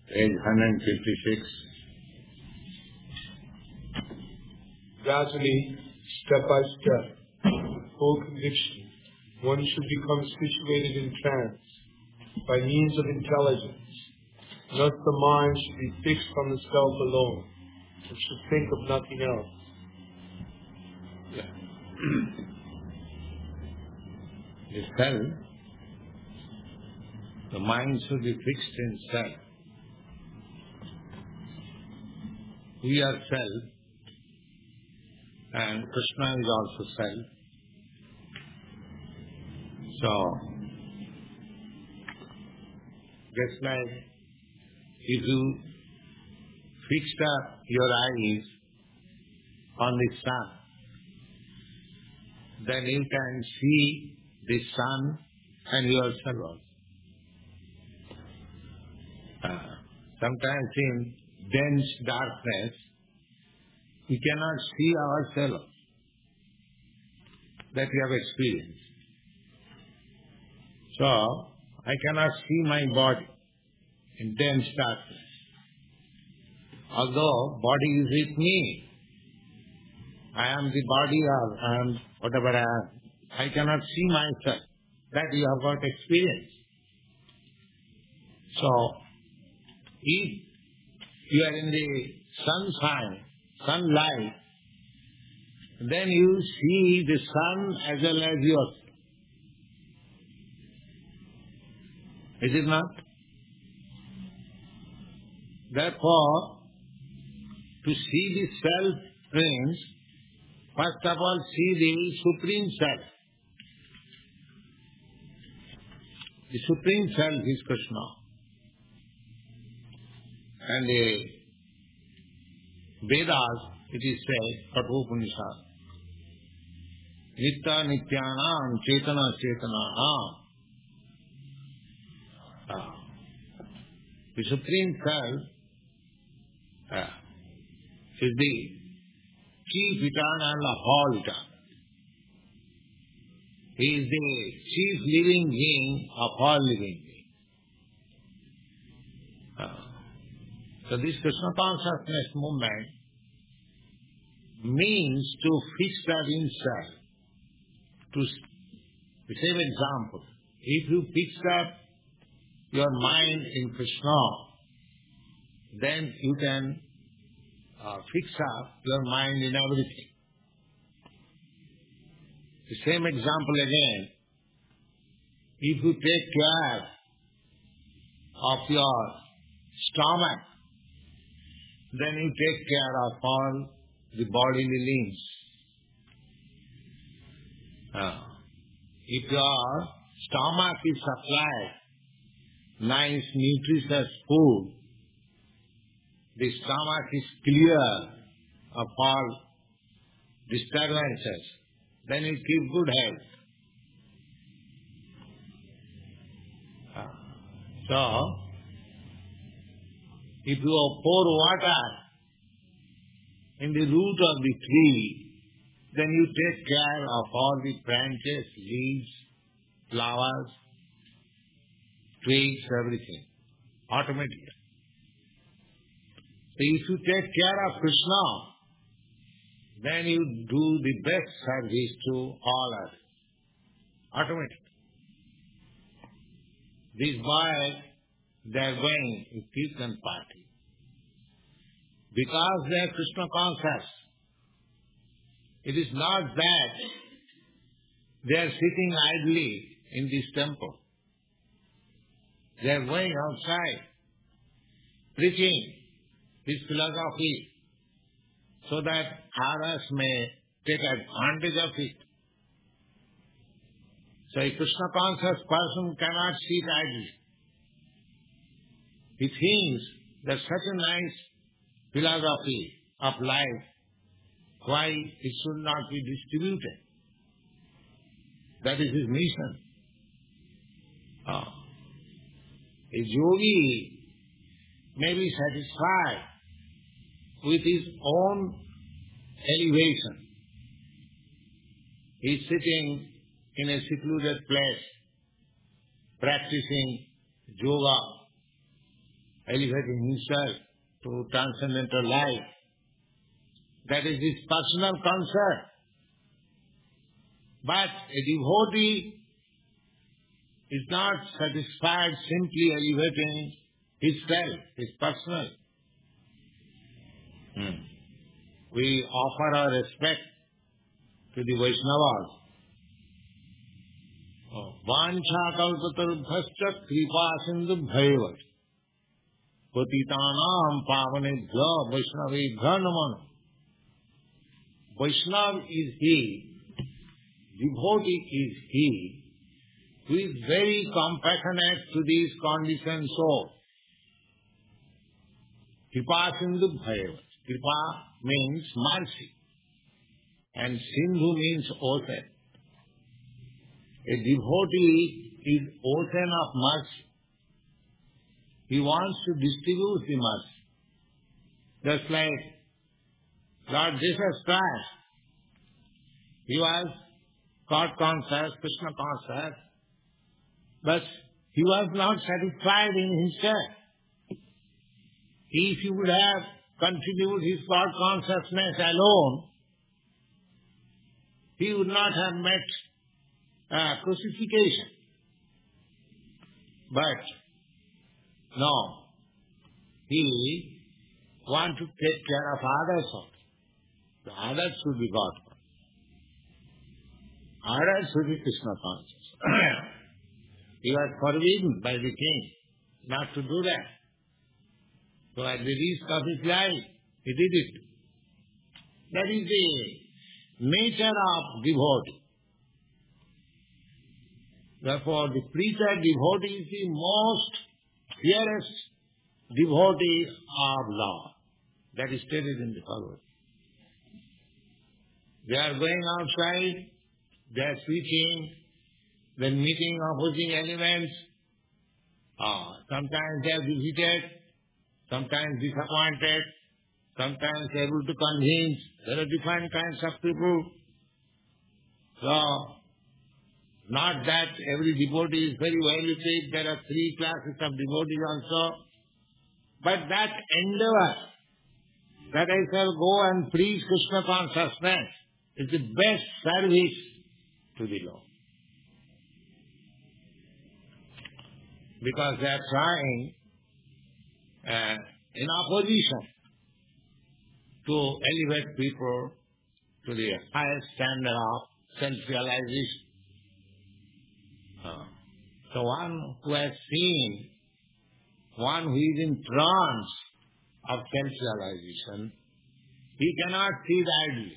Page 156. Gradually, step by step, with full conviction, one should become situated in trance by means of intelligence. Thus the mind should be fixed on the self alone. It should think of nothing else. The self, the mind should be fixed in self. We are self, and Krishna is also self. So, just like if you fix up your eyes on the sun, then you can see the sun and yourself also. Sometimes in dense darkness, we cannot see ourselves. That we have experienced. So, I cannot see my body in dense darkness. Although body is with me, I am the body or I am whatever I am. I cannot see myself. That you have got experience. So, if you are in the sunlight, then you see the sun as well as yourself. Is it not? Therefore, to see the self means, first of all, see the Supreme Self. The Supreme Self is Krishna. And the Vedas, it is said, Kathopanishad, Nitya Nityanam Chetana Chetanaham. The Supreme Self is the chief eternal and the whole eternal. He is the chief living being of all living beings. So this Krishna consciousness movement means to fix that in self. To same example, if you fix up your mind in Krishna, then you can fix up your mind in everything. The same example again, if you take care of your stomach, then you take care of all the bodily limbs. If your stomach is supplied nice nutritious food, the stomach is clear of all disturbances, then you keep good health. So, if you pour water in the root of the tree, then you take care of all the branches, leaves, flowers, twigs, everything, automatically. So if you take care of Krishna, then you do the best service to all others, automatically. These boys, they are going to Kirtan party. Because they are Krishna conscious, it is not that they are sitting idly in this temple. They are going outside, preaching this philosophy, so that others may take advantage of it. So a Krishna conscious person cannot sit idly. He thinks that such a nice philosophy of life, why it should not be distributed. That is his mission. A yogi may be satisfied with his own elevation. He is sitting in a secluded place, practicing yoga, elevating himself to transcendental life. That is his personal concern. But a devotee is not satisfied simply elevating himself, his personal. We offer our respect to the Vaishnavas. Vancha kalpatarubhascha kripa sindhu bhayavat patitanam pavanebhya vaishnavebhya namah. Vaishnav is he, devotee is he, who is very compassionate to these conditioned souls. Kripa sindhu bhayavat. Kripa means mercy, and sindhu means ocean. A devotee is ocean of mercy. He wants to distribute the mercy. Just like Lord Jesus Christ. He was God conscious, Krishna conscious, but he was not satisfied in himself. If he would have continued his God consciousness alone, he would not have met crucifixion. But no, he wanted to take care of others also. The others should be God. Others should be Krishna conscious. He was forbidden by the king not to do that. So at the risk of his life, he did it. That is the nature of devotee. Therefore, the preacher devotee is the most dearest devotee of Lord. That is stated in the Bhagavad. They are going outside, they are preaching, then meeting opposing elements. Sometimes they are defeated, sometimes disappointed, sometimes able to convince. There are different kinds of people. So, not that every devotee is very well received. There are three classes of devotees also. But that endeavor, that I shall go and preach Krishna consciousness, is the best service to the Lord. Because they are trying in opposition to elevate people to the highest standard of self-realization. So one who has seen, one who is in trance of self-realization, he cannot see idly.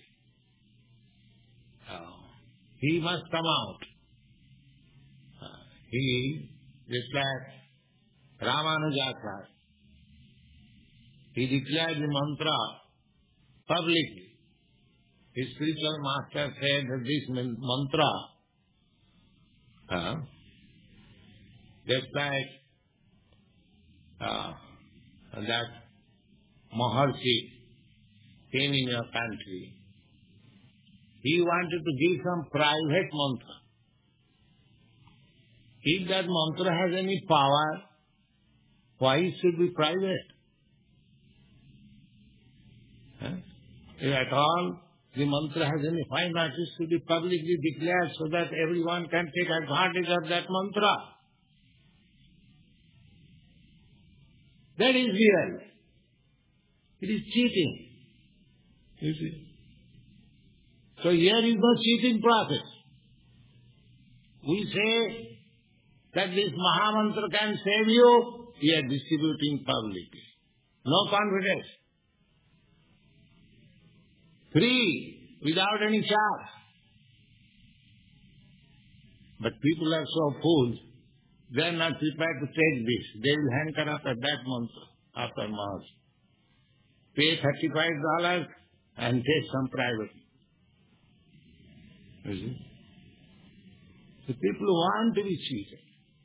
He must come out. He, just like Ramanujacharya, he declared the mantra publicly. His spiritual master said that this mantra, just like that Maharshi came in your country, he wanted to give some private mantra. If that mantra has any power, why it should be private? If at all the mantra has any power, it should be publicly declared so that everyone can take advantage of that mantra. That is real. It is cheating. You see. So here is no cheating process. We say that this Mahamantra can save you, we are distributing publicly. No confidence. Free, without any charge. But people are so fools, they are not prepared to take this. They will hanker up at that mantra after Mass. Pay $35 and take some private. You see? The people want to be cheated.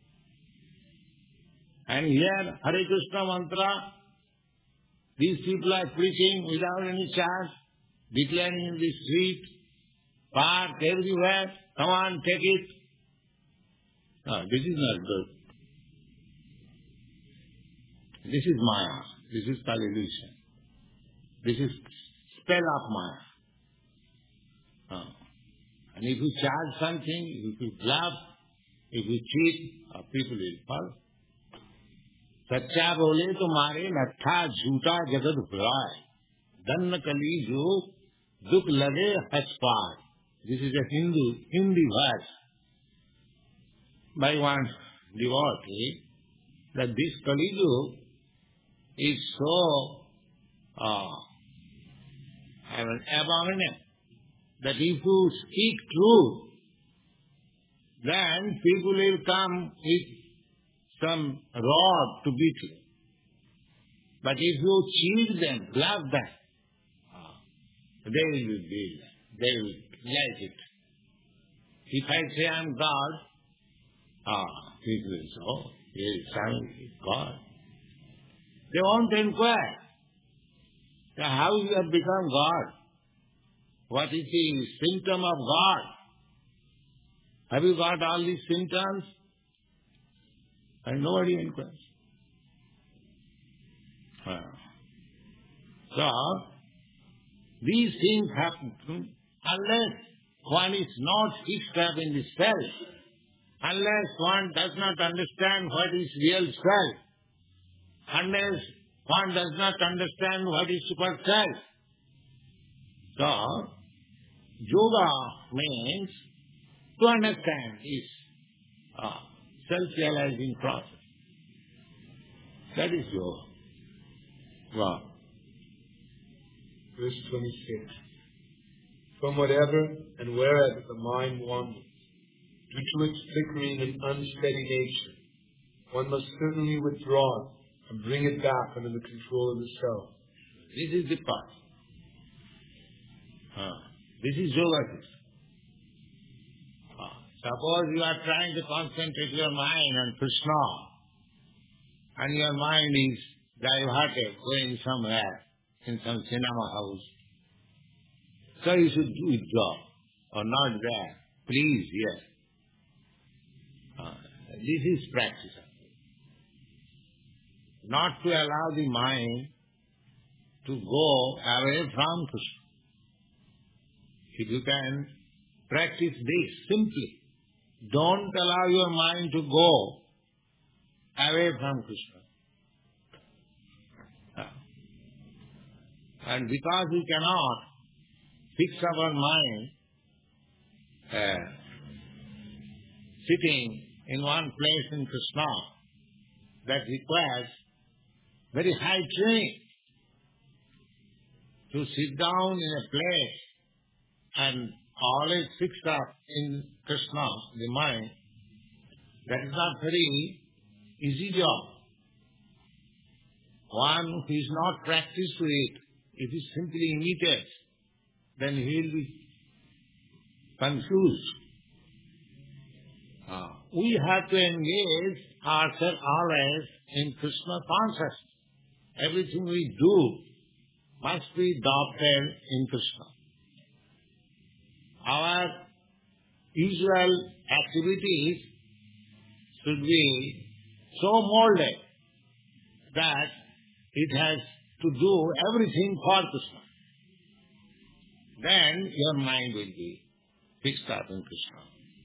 And here, Hare Krishna mantra, these people are preaching without any charge, declaring in the street, park, everywhere, come on, take it. No, this is not good. This is Maya. This is called illusion. This is spell of Maya. And if you charge something, if you bluff, if you cheat, people will fall. सच्चा बोले तो मारे नट्ठा झूठा जगत भुलाए दन्न कली जो दुख लगे हंस पाए. This is a Hindi verse by one devotee, that this Kali Yuga is so abominable that if you speak truth, then people will come with some rod to beat you. But if you cheat them, bluff them, they will like it. If I say I am God, people will say, oh, he is God. They won't inquire how you have become God. What is the symptom of God? Have you got all these symptoms? And nobody inquires. So, these things happen unless one is not fixed up in the self, unless one does not understand what is real self, unless one does not understand what is super self. So, yoga means to understand is self-realizing process. That is yoga. Wow. Verse 26. From whatever and wherever the mind wanders, due to its flickering and unsteady nature, one must certainly withdraw it and bring it back under the control of the self. This is the path. This is yoga system. Suppose you are trying to concentrate your mind on Krishna, and your mind is diverted, going somewhere, in some cinema house. So you should withdraw, or not there. Please, yes. This is practice. Not to allow the mind to go away from Krishna. If you can practice this simply, don't allow your mind to go away from Krishna. And because we cannot fix our mind sitting in one place in Krishna, that requires very high training to sit down in a place and always fixed up in Krishna, the mind. That is not very easy job. One who is not practiced with it, if he simply imitates, then he will be confused. We have to engage ourselves always in Krishna consciousness. Everything we do must be adopted in Krishna. Our usual activities should be so molded that it has to do everything for Krishna. Then your mind will be fixed up in Krishna.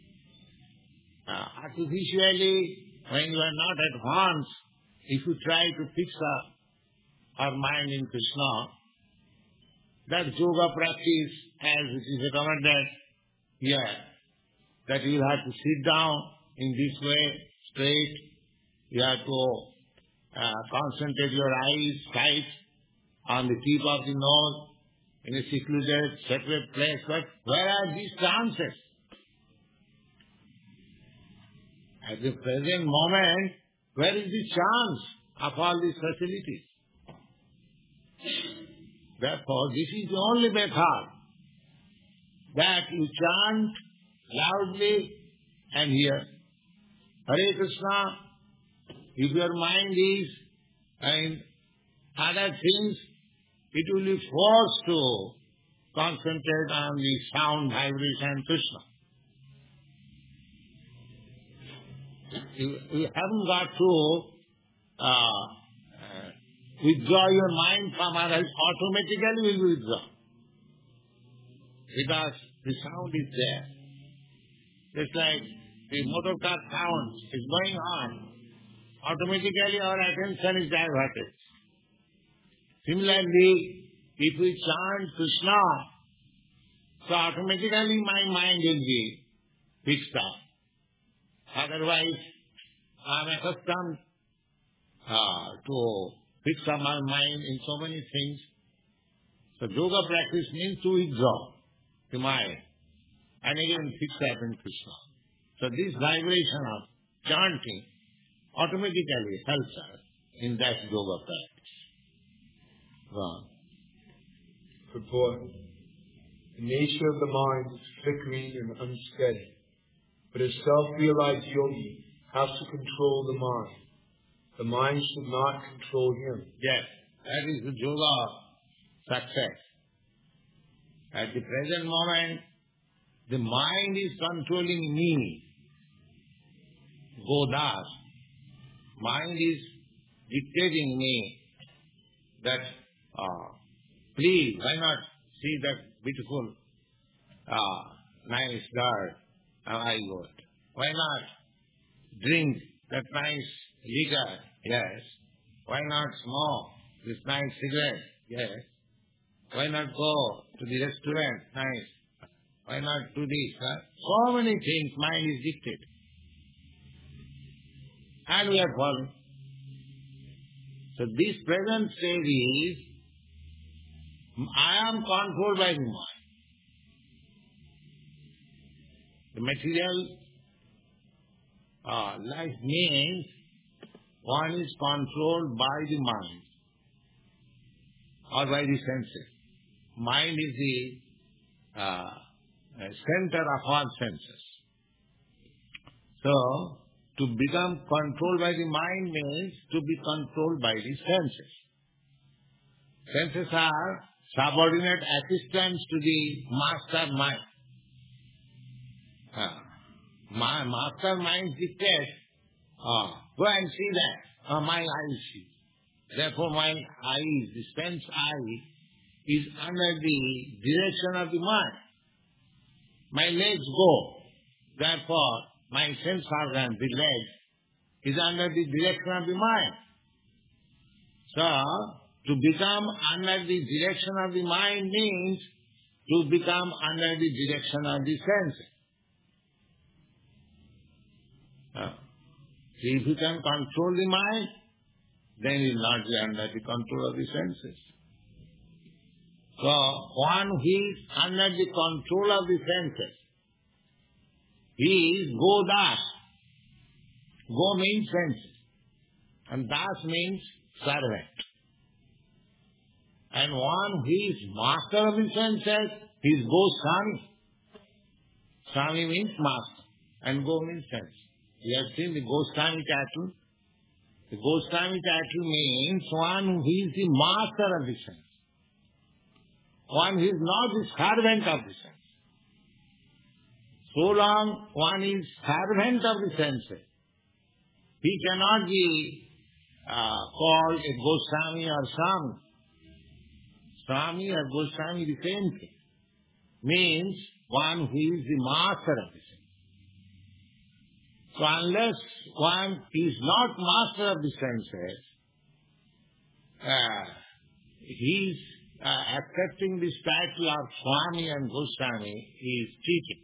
Artificially, when you are not advanced, if you try to fix up our mind in Krishna, that yoga practice, as it is recommended here, that you have to sit down in this way, straight. You have to concentrate your eyes tight on the tip of the nose in a secluded, separate place. But where are these chances? At the present moment, where is the chance of all these facilities? Therefore, this is the only method, that you chant loudly and hear Hare Krishna. If your mind is in other things, it will be forced to concentrate on the sound, vibration, Krishna. You haven't got to withdraw your mind from others, automatically will withdraw. Because the sound is there. Just like the motor car sound is going on, automatically our attention is diverted. Similarly, if we chant Krishna, so automatically my mind will be fixed up. Otherwise, I am accustomed to fix up my mind in so many things. So yoga practice means to withdraw the mind and again fix up in Krishna. So this vibration of chanting automatically helps us in that yoga practice. Right. Purport. The nature of the mind is flickering and unsteady, but a self-realized yogi has to control the mind. The mind should not control him. Yes, that is the yoga success. At the present moment, the mind is controlling me. Godas. Mind is dictating me that, please, why not see that beautiful, nice bird, I got. Why not drink that nice liquor? Yes. Why not smoke this nice cigarette? Yes. Why not go to the restaurant? Nice. Why not do this? So many things mind is dictated. And we are following. So this present state is, I am controlled by the mind. The material life means one is controlled by the mind or by the senses. Mind is the center of all senses. So, to become controlled by the mind means to be controlled by the senses. Senses are subordinate assistants to the master mind. Master mind dictates, go and see that. My eye sees. Therefore my eye, the sense eye, is under the direction of the mind. My legs go. Therefore, my sense organ, the leg, is under the direction of the mind. So, to become under the direction of the mind means to become under the direction of the senses. So if you can control the mind, then you will not be under the control of the senses. So, one who is under the control of the senses, he is Godas. Go means senses, and Das means servant. And one who is master of the senses, he is Goswami. Swami means master, and Go means sense. You have seen the Goswami title. The Goswami title means one who is the master of the sense. One who is not the servant of the sense. So long one is servant of the senses, he cannot be called a Goswami or Swami. Swami or Goswami, the same thing. Means one who is the master of the senses. So unless one is not master of the senses, he is accepting this title of Swami and Goswami is cheating.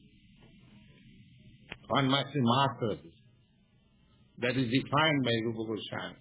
One must be master of this. That is defined by Rupa Goswami.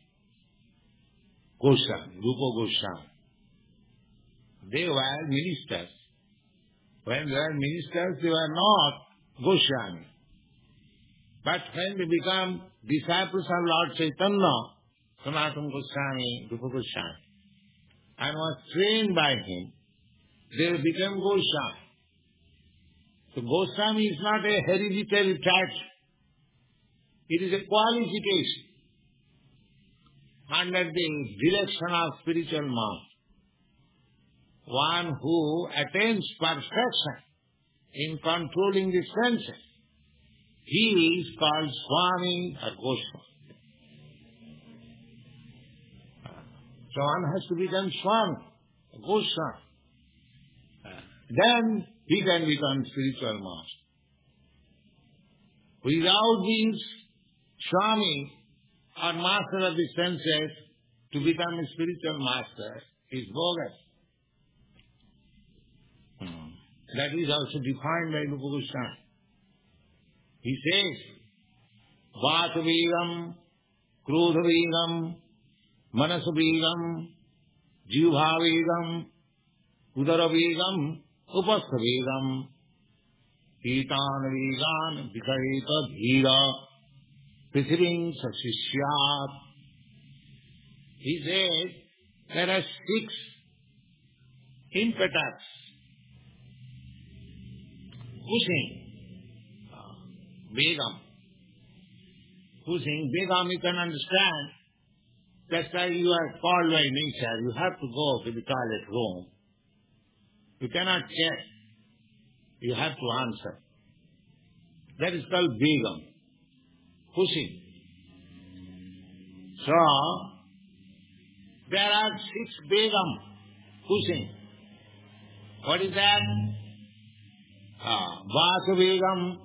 Rupa Goswami. They were ministers. When they were ministers, they were not Goswami. But when they become disciples of Lord Chaitanya, Sanatana Goswami, Rupa Goswami, and was trained by him, they became Goswami. So Goswami is not a hereditary title. It is a qualification under the direction of spiritual master. One who attains perfection in controlling the senses, he is called Swami or Goswami. So one has to become Swami, Goswami. Then he can become spiritual master. Without being Swami or master of the senses, to become a spiritual master is bogus. That is also defined by Rupa Goswami. He says, Vatavegam, Krodhavegam, Manasavegam, Jivhavegam, Udaravegam, Upasthavegam, Etanavegam, Vikayeta Dhira, Prithiving Sasishyat. He says, there are 6 impetus pushing Vegam. Pushing Vegam, you can understand. That's why you are called by nature. You have to go to the toilet room. You cannot check. You have to answer. That is called Vegam. Pushing. So, there are 6 Vegam pushing. What is that? Vasavegam.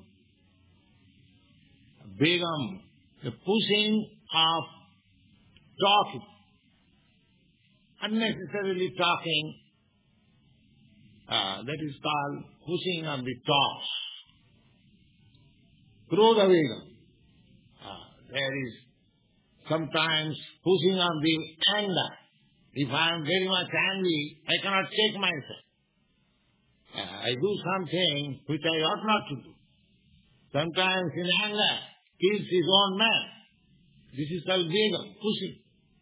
Vegam, the pushing of talking. Unnecessarily talking. That is called pushing of the talks. Krodhavegam. There is sometimes pushing of the anger. If I am very much angry, I cannot check myself. I do something which I ought not to do. Sometimes in anger, kills his own man. This is called Vegam, pushing.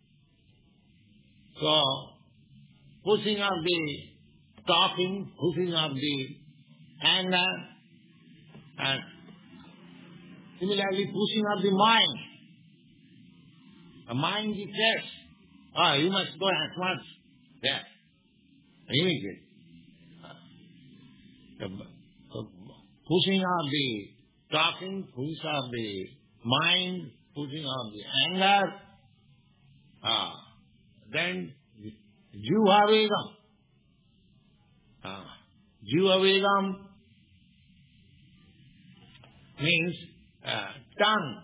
So, pushing of the talking, pushing of the anger, and similarly pushing of the mind. The mind dictates, you must go at once. There. Immediately. The pushing of the talking, pushing of the mind, pushing of the anger, then Jivhavegam. Jivhavegam means tongue.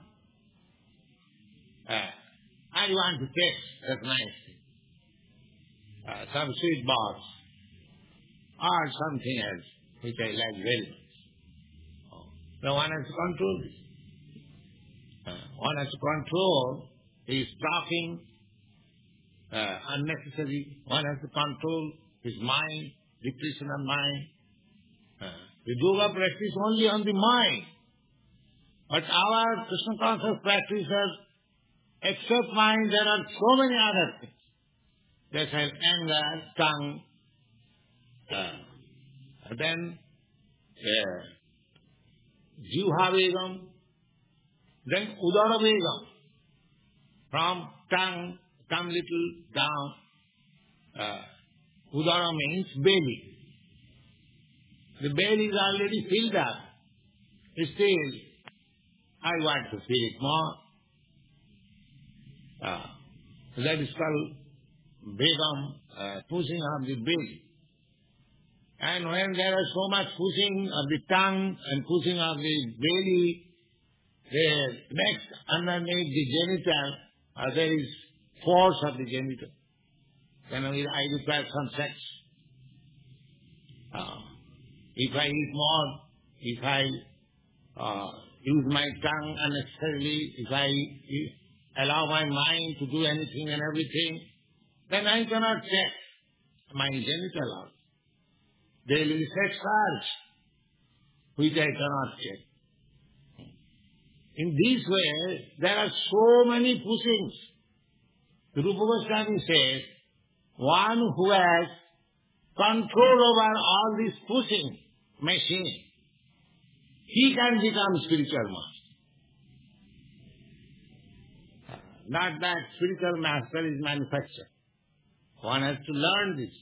I want to taste that nice thing. Some sweet balls or something else which I like very much. So one has to control this. One has to control his talking unnecessary. One has to control his mind, depression of mind. The yoga practice only on the mind. But our Krishna conscious practitioners, except mind, there are so many other things. There's anger, tongue, then Jivhavegam, then Udaravegam. From tongue, come little down. Udara means belly. The belly is already filled up. Still, I want to fill it more. That is called Vegam, pushing of the belly. And when there is so much pushing of the tongue and pushing of the belly, the next underneath the genital, there is force of the genital. Then I require some sex. If I eat more, if I use my tongue unnecessarily, if I allow my mind to do anything and everything, then I cannot check my genital out. There will be sex urge, which I cannot check. In this way, there are so many pushings. Rupa Goswami says, one who has control over all this pushing machine, he can become spiritual master. Not that spiritual master is manufactured. One has to learn this.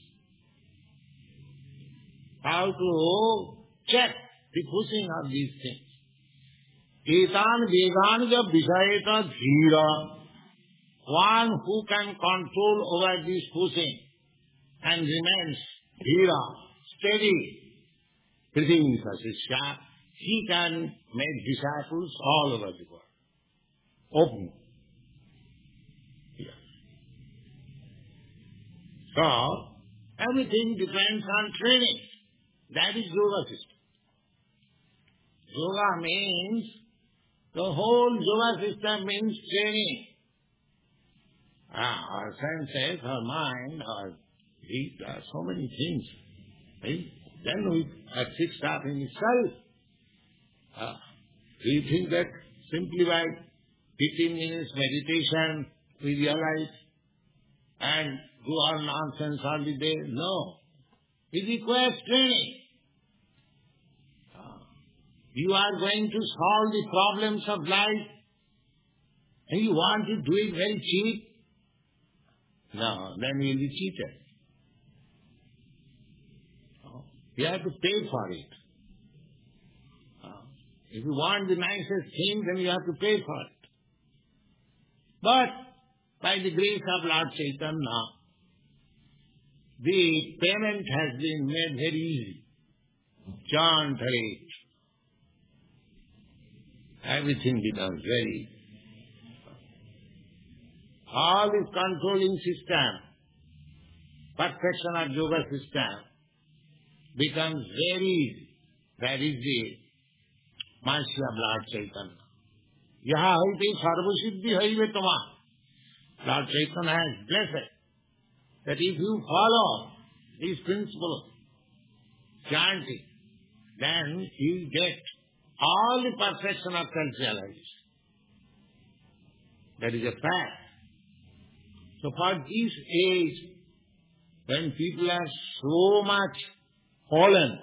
How to check the pushing of these things. Etan veganja vishayeta dhira one who can control over this pushing and remains dhira, steady, breathing Sasishya, he can make disciples all over the world. Open. Yes. So, everything depends on training. That is yoga system. Yoga means, the whole yoga system means training. Our senses, our mind, our heat, so many things. Right? Then we are fixed up in itself. We think that simply by 15 minutes meditation we realize and go on nonsense all the day. No. It requires training. You are going to solve the problems of life and you want to do it very cheap. No, then you will be cheated. You have to pay for it. If you want the nicest thing, then you have to pay for it. But by the grace of Lord Chaitanya, the payment has been made very easy. Chant Hare. Everything becomes very easy. All this controlling system, perfection of yoga system, becomes very easy. That is the mercy of Lord Chaitanya. Yaha haiti sarvasiddhi haive tama. Lord Chaitanya has blessed that if you follow these principles, chanting, then you get all the perfection of self-realization. That is a fact. So for this age, when people are so much fallen,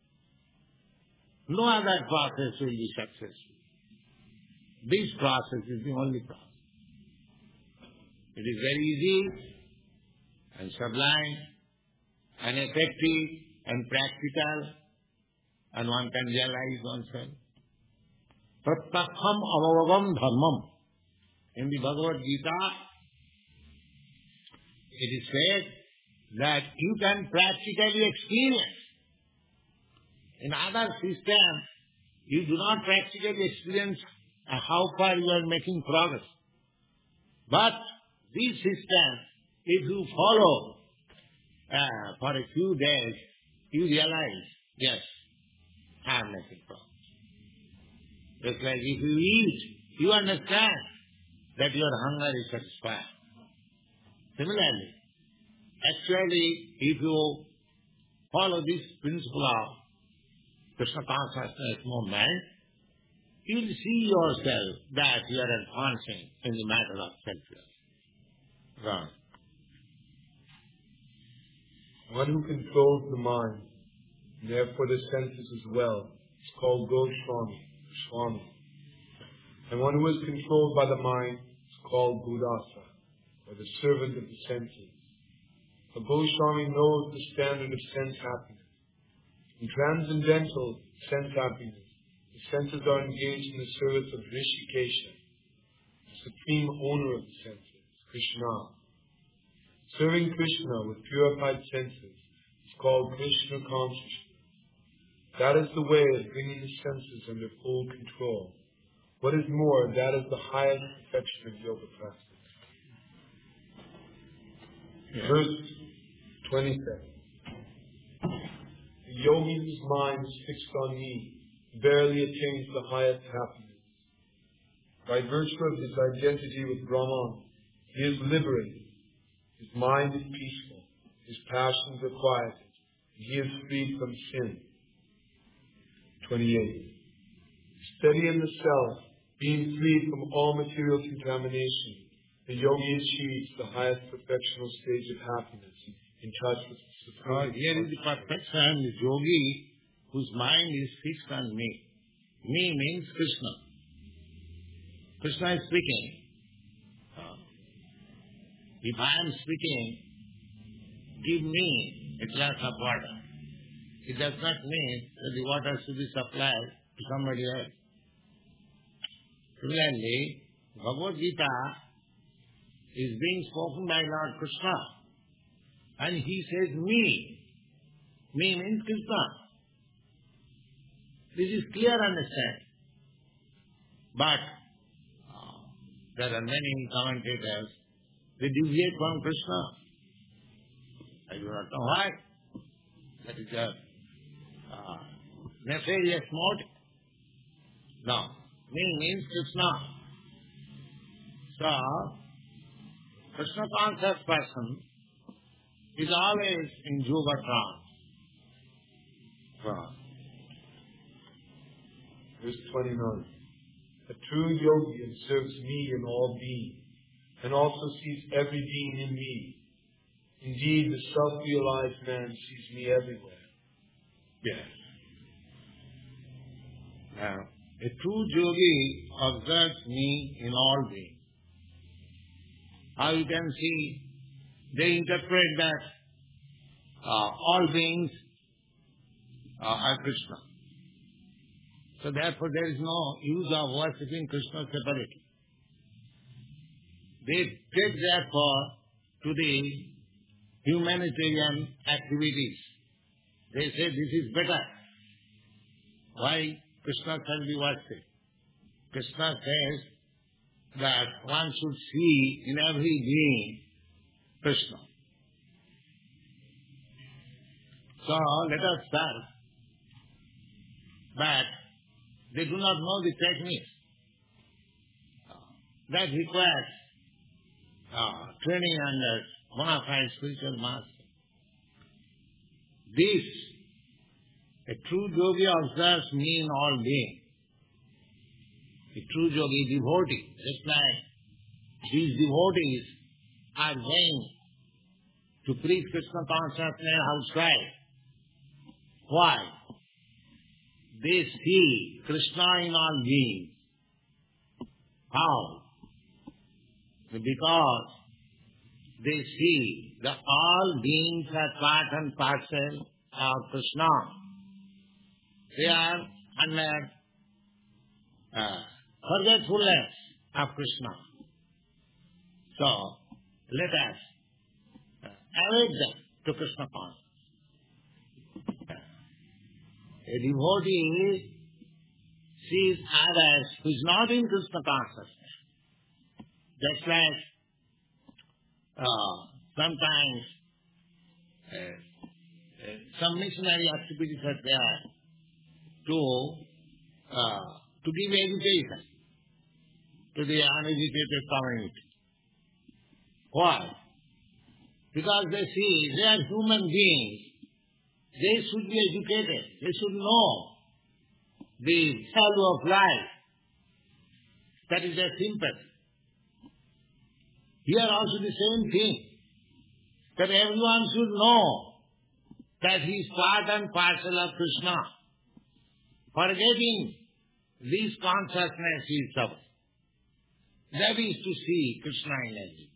no other process will be successful. This process is the only process. It is very easy and sublime and effective and practical, and one can realize oneself. Pratyaksham avavavam dharmam. In the Bhagavad Gita, it is said that you can practically experience. In other systems, you do not practically experience how far you are making progress. But this system, if you follow for a few days, you realize, yes, I am making progress. Just like if you eat, you understand that your hunger is satisfied. Similarly, actually, if you follow this principle of Krishna consciousness movement, you will see yourself that you are advancing in the matter of self-realization. Right. One who controls the mind, and therefore the senses as well, is called Goswami, Swami. And one who is controlled by the mind is called Budasa, or the servant of the senses. A Goswami knows the standard of sense happiness. In transcendental sense happiness, the senses are engaged in the service of Rishikesha, the supreme owner of the senses, Krishna. Serving Krishna with purified senses is called Krishna consciousness. That is the way of bringing the senses under full control. What is more, that is the highest perfection of yoga practice. Verse 27. The yogi whose mind is fixed on me barely attains the highest happiness. By virtue of his identity with Brahman, he is liberated. His mind is peaceful, his passions are quieted, and he is freed from sin. 28. Steady in the self, being freed from all material contamination, the yogi achieves the highest perfectional stage of happiness, in touch with the supreme. Here is the perfection, the yogi whose mind is fixed on me. Me means Krishna. Krishna is speaking. If I am speaking, give me a glass of water. It does not mean that the water should be supplied to somebody else. Similarly, Bhagavad Gita is being spoken by Lord Krishna. And he says, me. Me means Krishna. This is clear understanding. But there are many commentators, they deviate from Krishna. I do not know why. That is a nefarious motive. No. Me means Krishna. So, Krishna conscious person is always in Juga trance. Verse 29. A true yogi observes me in all being, and also sees every being in me. Indeed, the self-realized man sees me everywhere. Yes. Now, a true yogi observes me in all being. How you can see, they interpret that all beings are Krishna. So therefore there is no use of worshipping Krishna separately. They take therefore to the humanitarian activities. They say this is better. Why Krishna can be worshipped? Krishna says that one should see in every being Krishna. So let us start. But they do not know the techniques. That requires training under bona fide spiritual master. This, a true yogi observes me in all being. A true yogi devotee, just like these devotees are going to preach Krishna consciousness outside. Why? They see Krishna in all beings. How? Because they see that all beings are part and parcel of Krishna. They are under forgetfulness of Krishna. So, let us awake them to Krishna consciousness. A devotee sees others who is not in Krishna consciousness. Just like sometimes some missionary activities are there to give education to the uneducated community. Why? Because they see they are human beings. They should be educated. They should know the value of life. That is their sympathy. Here also the same thing. That everyone should know that he is part and parcel of Krishna. Forgetting this consciousness is suffering. That is to see Krishna in everything.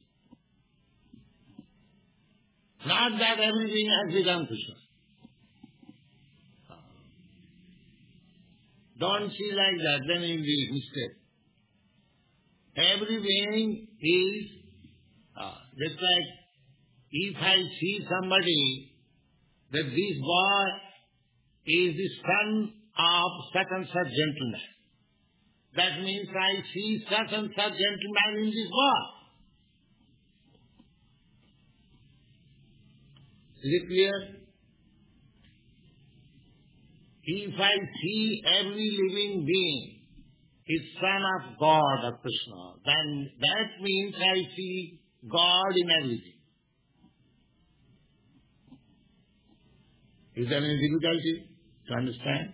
Not that everything has become Krishna. Don't see like that, then you will be mistaken. Every being is, just like if I see somebody, that this boy is the son of such and such gentleman. That means I see such and such gentleman in this boy. Is it clear? If I see every living being is son of God, of Krishna, then that means I see God in everything. Is there any difficulty to understand?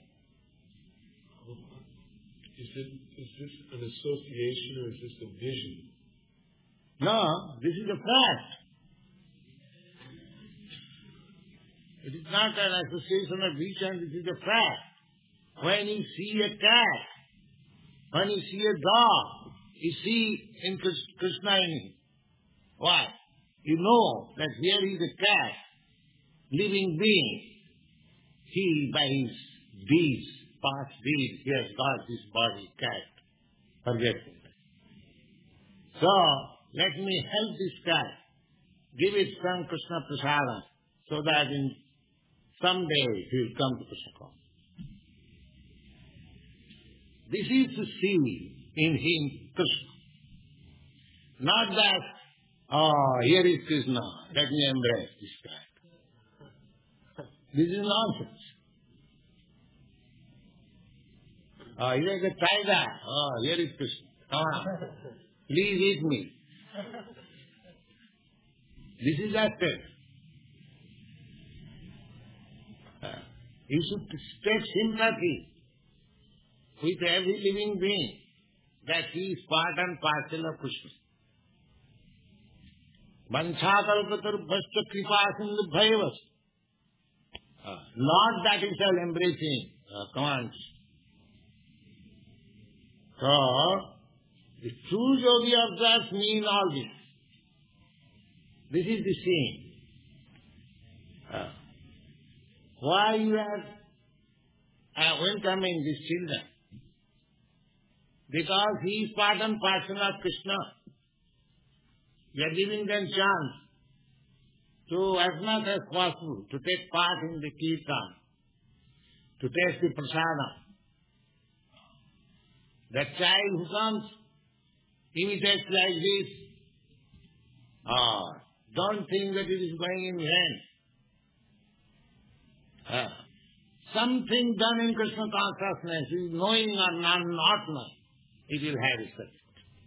Is this an association or is this a vision? No, this is a fact. It is not an association of vision, this is a fact. When you see a cat, when you see a dog, you see in Krishna in him. Why? You know that here is a cat, living being. He, by his deeds, past deeds, he has got this body, cat, forgetfulness. So, let me help this guy, give it some Krishna Prasadam, so that in someday he will come to Krishna consciousness. This is to see in him Krishna. Not that, here is Krishna, let me embrace this guy. This is nonsense. Here is a tiger, here is Krishna. Come on, please eat me. This is acted. You should take sympathy with every living being, that he is part and parcel of Krishna. Vanchakalpatarubhascha kripasindubhayavas. Not that he shall embrace him. Come on. So, the true yogi observes me in all this. This is the scene. Why you are welcoming these children? Because he is part and parcel of Krishna. We are giving them chance to, as much as possible, to take part in the kirtan, to taste the prasadam. That child who comes, imitates like this, don't think that it is going in vain. Something done in Krishna consciousness is knowing or not knowing, it will have its effect.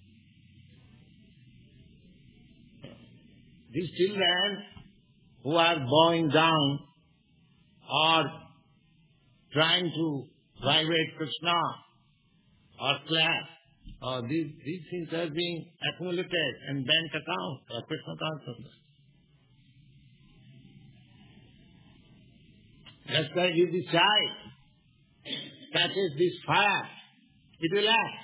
These children who are bowing down or trying to vibrate Krishna or clap, these things are being accumulated and bank account of Krishna consciousness. Just like if the child touches this fire, it will act.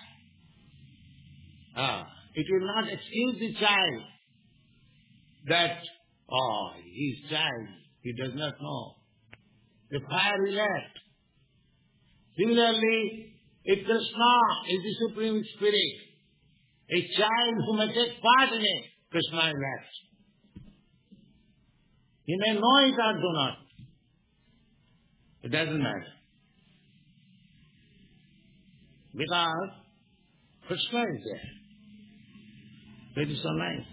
It will not excuse the child that, he is child, he does not know. The fire will act. Similarly, if Krishna is the Supreme Spirit, a child who may take part in it, Krishna will act. He may know it or do not. It doesn't matter. Because Krishna is there. That is so nice.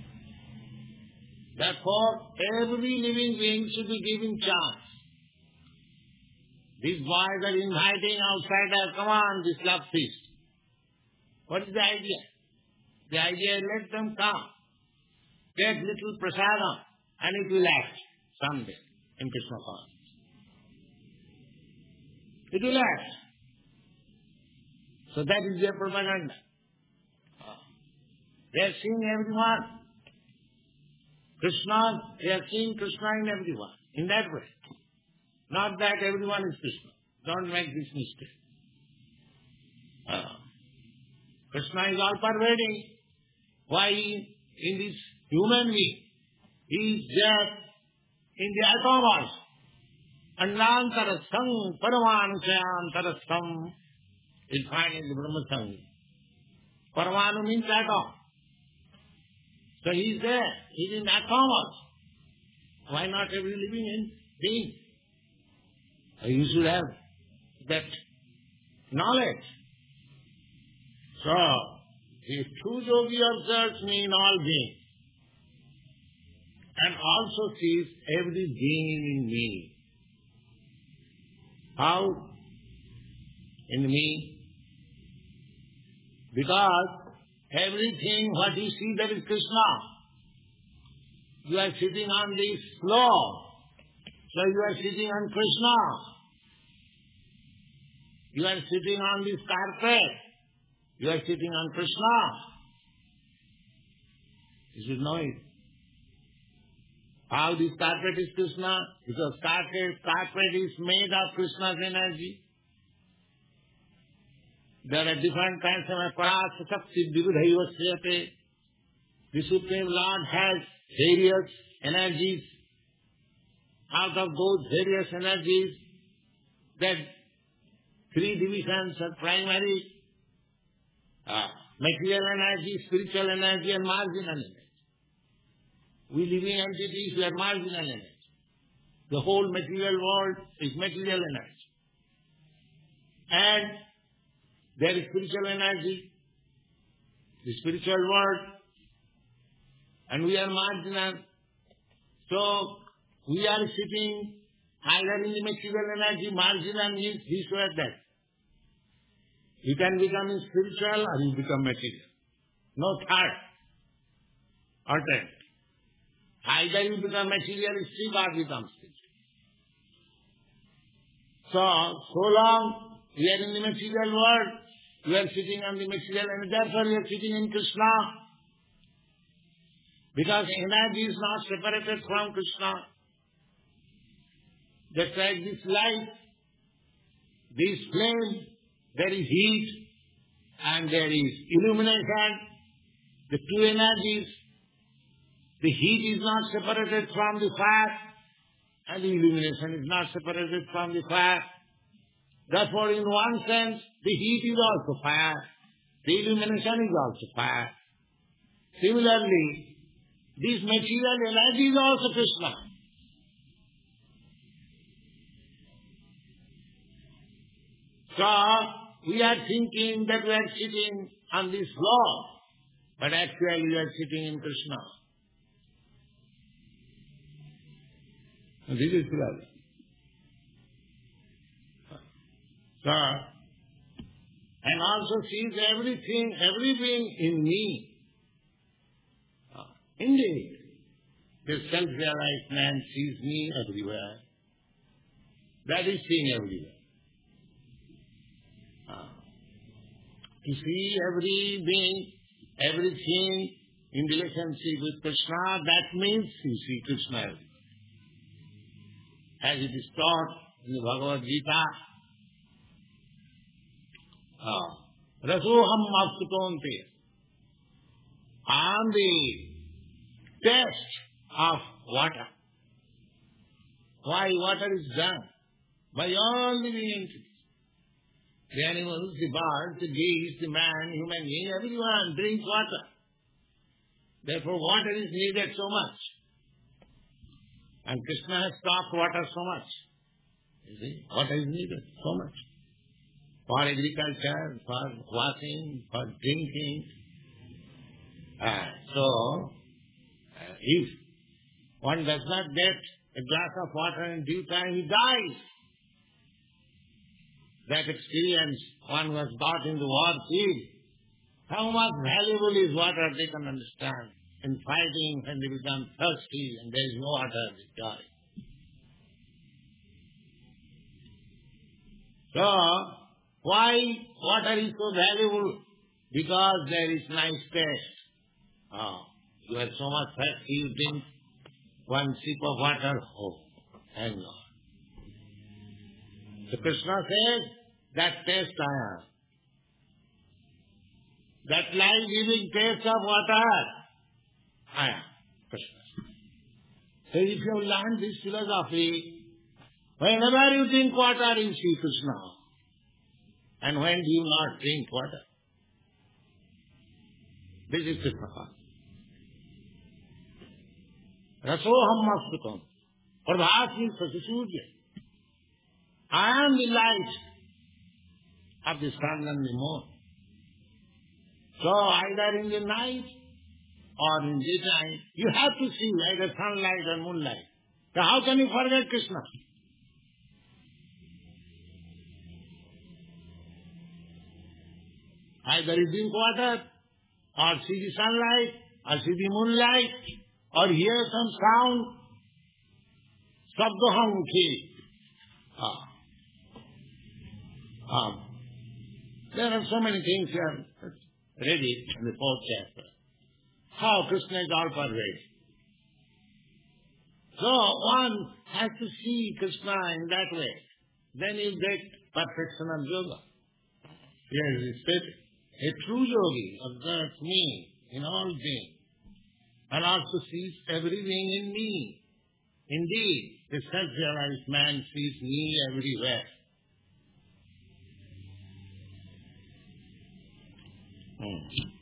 Therefore, every living being should be given chance. These boys are inviting outsiders, come on, this love feast. What is the idea? The idea is let them come. Take little prasadam and it will act someday in Krishna consciousness. It will act. So that is their propaganda. They are seeing everyone. Krishna, they are seeing Krishna in everyone. In that way. Not that everyone is Krishna. Don't make this mistake. Krishna is all pervading. Why? In this human being, he is there in the atom also. Anantarasam Paramanusayantarasam is found in the Brahma Sangha. Paramanu means atom. So he is there. He is in atom also. Why not every living being? You should have that knowledge. So, the true yogi observes me in all beings and also sees every being in me. How? In me? Because everything what you see that is Krishna. You are sitting on this floor. So you are sitting on Krishna. You are sitting on this carpet. You are sitting on Krishna. You should know it. How this carpet is Krishna? Because carpet is made of Krishna's energy. There are different kinds of parasakti vidhayvasyate. The Supreme Lord has various energies. Out of those various energies, that three divisions are primary. material energy, spiritual energy and marginal energy. We living entities, we are marginal energy. The whole material world is material energy. And there is spiritual energy, the spiritual world, and we are marginal. So we are sitting either in the material energy, marginal means this or that. You can become spiritual or you become material. No third alternative. Either you become materialistic or become spiritual. So long we are in the material world, we are sitting on the material and therefore we are sitting in Krishna. Because energy is not separated from Krishna. Just like this light, this flame, there is heat and there is illumination, the two energies. The heat is not separated from the fire and the illumination is not separated from the fire. Therefore, in one sense, the heat is also fire, the illumination is also fire. Similarly, this material energy is also Krishna. So, we are thinking that we are sitting on this floor, but actually we are sitting in Krishna. This is problem. So, and also sees everything in me. Indeed, the self-realized man sees me everywhere. That is seeing everywhere. To see everything in relationship with Krishna, that means you see Krishna everywhere. As it is taught in the Bhagavad Gita, Rasoham Mapsutonte. I am the taste of water. Why water is done? By all living entities. The animals, the birds, the geese, the man, human being, everyone drinks water. Therefore water is needed so much. And Krishna has stopped water so much. You see, water is needed so much. For agriculture, for washing, for drinking. So, if one does not get a glass of water in due time, he dies. That experience, one who has got in the war field, how much valuable is water, they can understand. In fighting, when they become thirsty and there is no water, they die. So, why water is so valuable? Because there is nice taste. You are so much thirsty, you drink one sip of water, thank God. So Krishna says, that taste I am. That life-giving taste of water, I am Krishna. So if you learn this philosophy, whenever you drink water, you see Krishna. And when do you not drink water? This is Krishna. Rasoham Mapsutam. Prabhasi Sasisurya. I am the light of the sun and the moon. So either in the night or in daytime, you have to see either sunlight or moonlight. So how can you forget Krishna? Either you drink water, or see the sunlight, or see the moonlight, or hear some sound. Sabdoham mukhi. There are so many things here. Read it in the 4th chapter. How Krishna is all pervading. So one has to see Krishna in that way. Then you get perfection of yoga. Here it is stated. A true yogi observes me in all being and also sees everything in me. Indeed, the self-realized man sees me everywhere. Amen.